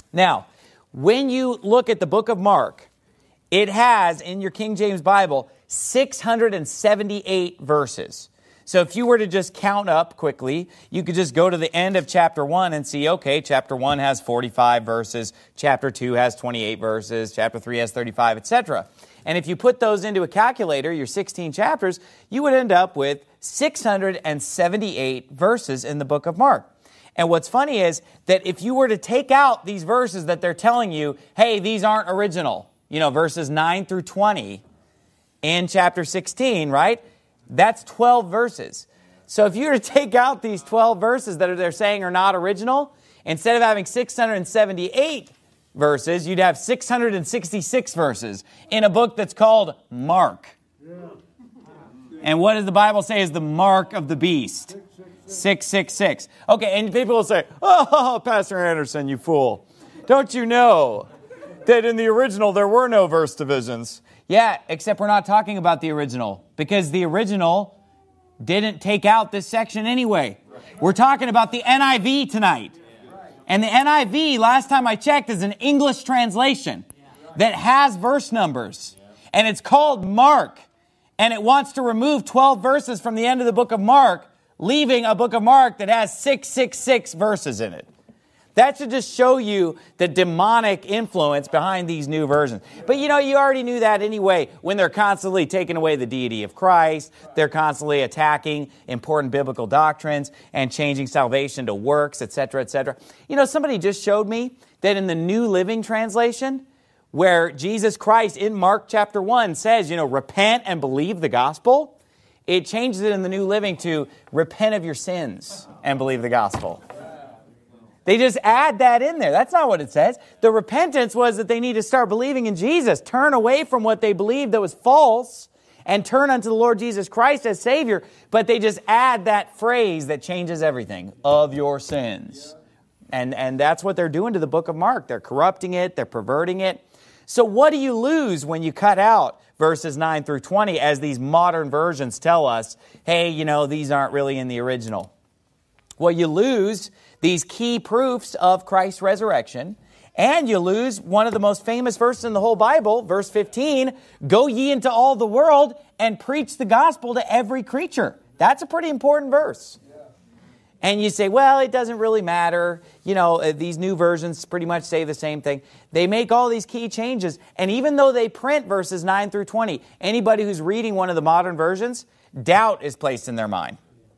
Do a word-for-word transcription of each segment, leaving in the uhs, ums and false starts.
Now, when you look at the book of Mark, it has, in your King James Bible, six hundred seventy-eight verses. So if you were to just count up quickly, you could just go to the end of chapter one and see, okay, chapter one has forty-five verses, chapter two has twenty-eight verses, chapter three has thirty-five, et cetera. And if you put those into a calculator, your sixteen chapters, you would end up with six hundred seventy-eight verses in the book of Mark. And what's funny is that if you were to take out these verses that they're telling you, hey, these aren't original, you know, verses nine through twenty in chapter sixteen, right? That's twelve verses. So if you were to take out these twelve verses that they're saying are not original, instead of having six hundred seventy-eight verses, you'd have six hundred sixty-six verses in a book that's called Mark. And what does the Bible say is the mark of the beast? six six six. Okay, and people will say, oh, Pastor Anderson, you fool. Don't you know that in the original there were no verse divisions? Yeah, except we're not talking about the original, because the original didn't take out this section anyway. We're talking about the N I V tonight. And the N I V, last time I checked, is an English translation that has verse numbers. And it's called Mark. And it wants to remove twelve verses from the end of the book of Mark, leaving a book of Mark that has six six six verses in it. That should just show you the demonic influence behind these new versions. But you know, you already knew that anyway when they're constantly taking away the deity of Christ. They're constantly attacking important biblical doctrines and changing salvation to works, et cetera, et cetera. You know, somebody just showed me that in the New Living Translation, where Jesus Christ in Mark chapter one says, you know, repent and believe the gospel, it changes it in the New Living to repent of your sins and believe the gospel. They just add that in there. That's not what it says. The repentance was that they need to start believing in Jesus, turn away from what they believed that was false, and turn unto the Lord Jesus Christ as Savior. But they just add that phrase that changes everything, of your sins. And, and that's what they're doing to the book of Mark. They're corrupting it. They're perverting it. So what do you lose when you cut out verses nine through twenty, as these modern versions tell us, hey, you know, these aren't really in the original? Well, you lose these key proofs of Christ's resurrection, and you lose one of the most famous verses in the whole Bible, verse fifteen, go ye into all the world and preach the gospel to every creature. That's a pretty important verse. And you say, well, it doesn't really matter. You know, these new versions pretty much say the same thing. They make all these key changes. And even though they print verses nine through twenty, anybody who's reading one of the modern versions, doubt is placed in their mind.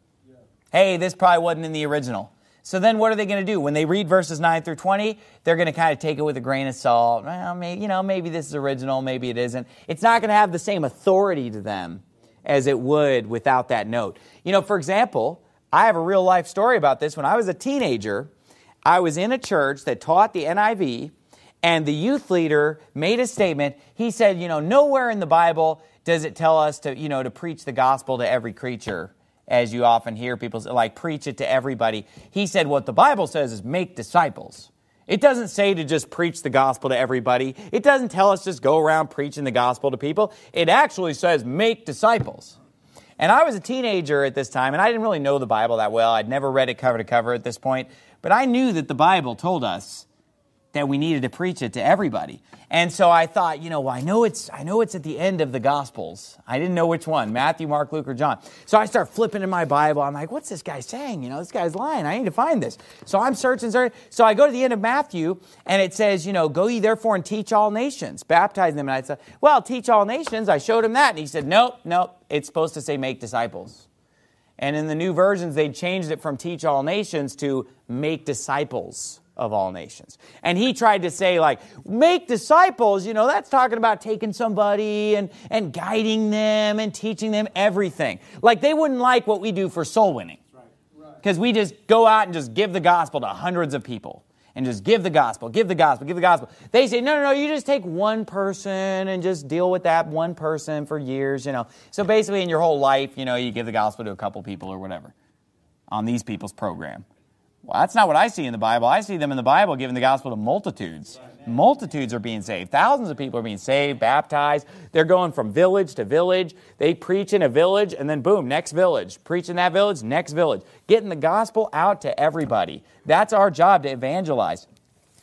Hey, this probably wasn't in the original. So then what are they going to do? When they read verses nine through twenty, they're going to kind of take it with a grain of salt. Well, maybe, you know, maybe this is original, maybe it isn't. It's not going to have the same authority to them as it would without that note. You know, for example, I have a real life story about this. When I was a teenager, I was in a church that taught the N I V, and the youth leader made a statement. He said, you know, nowhere in the Bible does it tell us to, you know, to preach the gospel to every creature, as you often hear people say, like, preach it to everybody. He said what the Bible says is make disciples. It doesn't say to just preach the gospel to everybody. It doesn't tell us just go around preaching the gospel to people. It actually says make disciples. And I was a teenager at this time, and I didn't really know the Bible that well. I'd never read it cover to cover at this point. But I knew that the Bible told us that we needed to preach it to everybody. And so I thought, you know, well, I know it's I know it's at the end of the Gospels. I didn't know which one, Matthew, Mark, Luke, or John. So I start flipping in my Bible. I'm like, what's this guy saying? You know, this guy's lying. I need to find this. So I'm searching, searching. So I go to the end of Matthew, and it says, you know, go ye therefore and teach all nations, baptize them. And I said, well, teach all nations. I showed him that. And he said, nope, nope. It's supposed to say make disciples. And in the new versions, they changed it from teach all nations to make disciples of all nations. And he tried to say, like, make disciples, you know, that's talking about taking somebody and, and guiding them and teaching them everything. Like, they wouldn't like what we do for soul winning. Because we just go out and just give the gospel to hundreds of people. And just give the gospel, give the gospel, give the gospel. They say, no, no, no, you just take one person and just deal with that one person for years, you know. So basically in your whole life, you know, you give the gospel to a couple people or whatever on these people's program. Well, that's not what I see in the Bible. I see them in the Bible giving the gospel to multitudes. Multitudes are being saved. Thousands of people are being saved, baptized. They're going from village to village. They preach in a village, and then boom, next village. Preach in that village, next village. Getting the gospel out to everybody. That's our job, to evangelize.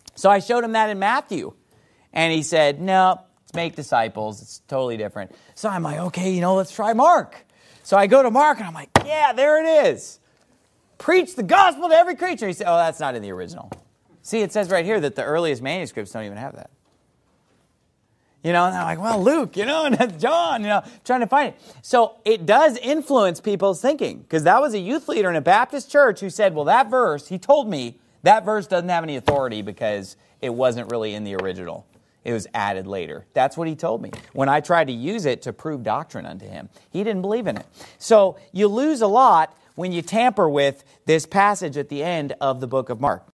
So I showed him that in Matthew. And he said, no, it's make disciples. It's totally different. So I'm like, okay, you know, let's try Mark. So I go to Mark and I'm like, yeah, there it is. Preach the gospel to every creature. He said, oh, that's not in the original. See, it says right here that the earliest manuscripts don't even have that. You know, and I'm like, well, Luke, you know, and that's John, you know, trying to find it. So it does influence people's thinking, because that was a youth leader in a Baptist church who said, well, that verse, he told me that verse doesn't have any authority because it wasn't really in the original. It was added later. That's what he told me. When I tried to use it to prove doctrine unto him, he didn't believe in it. So you lose a lot when you tamper with this passage at the end of the book of Mark.